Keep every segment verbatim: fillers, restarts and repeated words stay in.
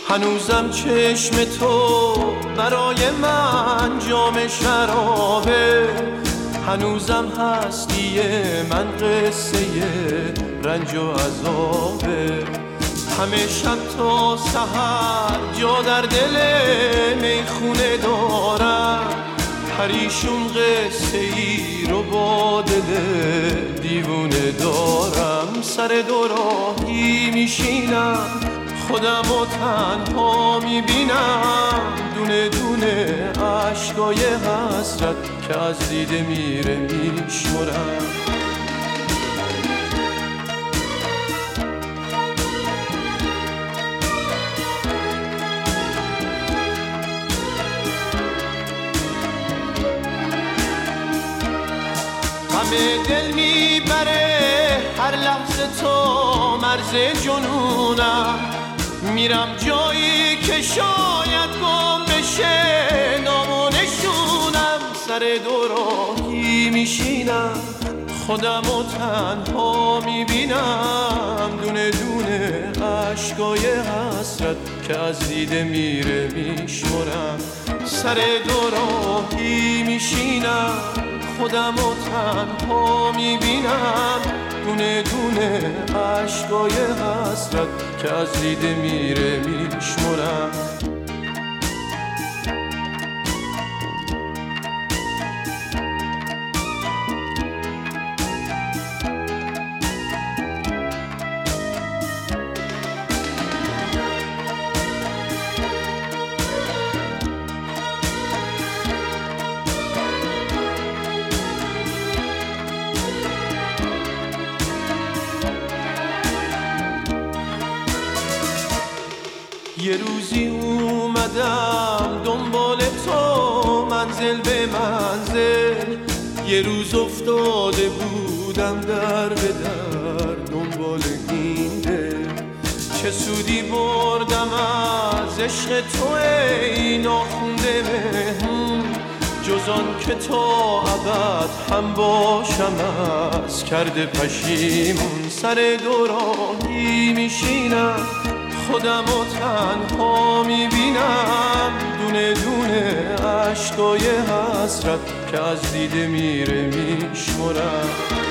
هنوزم چشم تو برای من جام شرابه، هنوزم هستی من قصه رنج و عذابه. همه شب تا سحر جا در دل میخونه دارم، پریشون قصه ای رو با دل دیوونه دارم. سر دو راهی میشینم خودم و تنها میبینم، دونه دونه عشقای حسرت که از دیده میره میشمرم. غم دل میبره هر لحظه تو مرز جنونم، میرم جایی که شاید گم بشه نام و نشونم. سر دو راهی میشینم خودم و تنها میبینم، دونه دونه عشقای حسرت که از دیده میره میشمرم. سر دو راهی میشینم خودم و تنها میبینم، دونه دونه عشقای حسرت که از دیده میره میشمرم. یه روزی اومدم دنبال تو منزل به منزل، یه روز افتاده بودم در به در دنبال این دل. چه سودی بردم از عشق تو ای ناخونده مهمون، جز آن که تا ابد هم باشم از کرده پشیمون. سر دو راهی میشینم خودم و تنها میبینم، دونه دونه عشقای حسرت که از دیده میره میشمرم.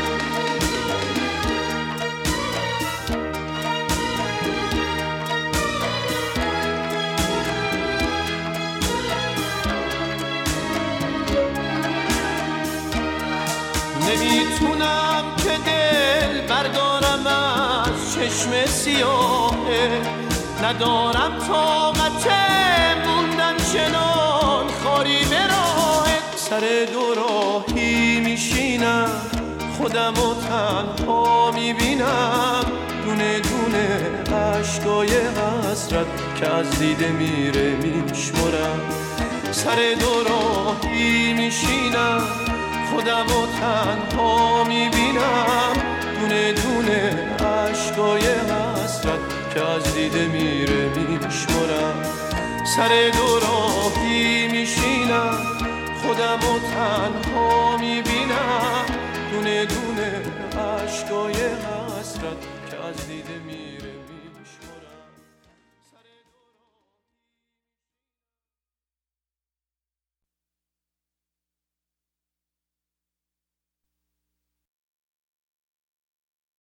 نمیتونم که دل بردارم از چشم سیاهه، ندارم طاقت موندن چنان خاری به راهت. سر دو راهی میشینم خودم و تنها میبینم، دونه دونه عشقای حسرت که از دیده میره میشمرم. سر دو راهی میشینم خودم و تنها میبینم، دونه دونه عشقای حسرت که از دیده میره میشمرم. سر دو راهی میشینم خودم و تنها میبینم، دونه دونه عشقای حسرت که از دیده میره